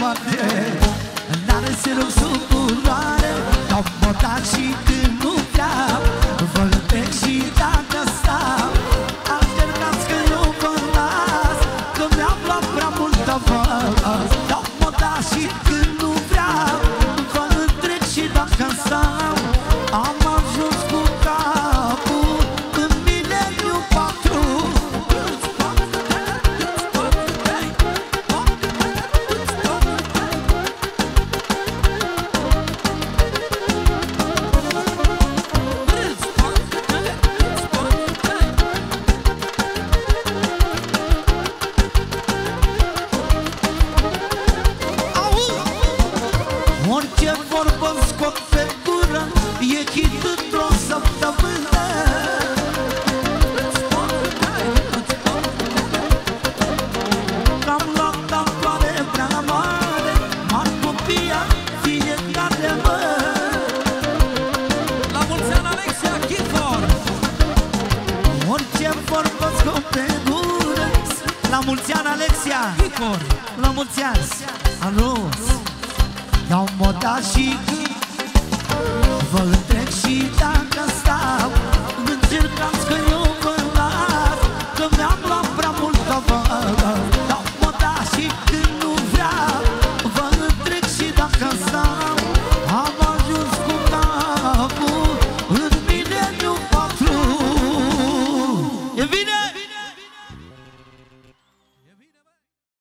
toate, n-are să rog sub culoare. Dau botac și când nu vreau, vă întreg și dacă stau. Alternați că eu vă las, că mi-am luat prea multă văz. Dau botac și când nu vreau, vă întreg și dacă stau. Am ajuns cu capul în mileniu 4. Orice vorbă scot pe gură, e chit într-o săptămână. Am luat amploare prea mare, m-ar copia fiecare mă. La mulți ani, Alexia Chifor! Orice vorbă scot pe gură. La mulți ani, Alexia Chifor! La mulți ani. Alo. I-au modat și vă întreg și dacă stau, încercați că